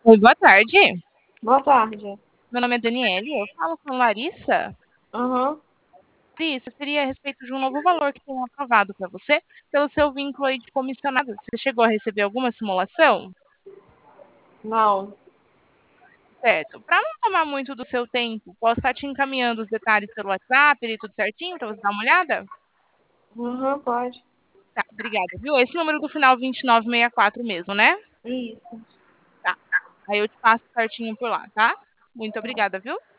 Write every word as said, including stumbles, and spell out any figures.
Oi, boa tarde. Boa tarde. Meu nome é Daniele, eu falo com Larissa. Aham. Larissa, seria a respeito de um novo valor que tem aprovado para você pelo seu vínculo aí de comissionado. Você chegou a receber alguma simulação? Não. Certo. Para não tomar muito do seu tempo, posso estar te encaminhando os detalhes pelo WhatsApp, e tudo certinho, para você dar uma olhada? Aham, pode. Tá, obrigada, viu? Esse número do final vinte e nove sessenta e quatro mesmo, né? Isso. Tá. Aí eu te passo certinho por lá, tá? Muito obrigada, viu?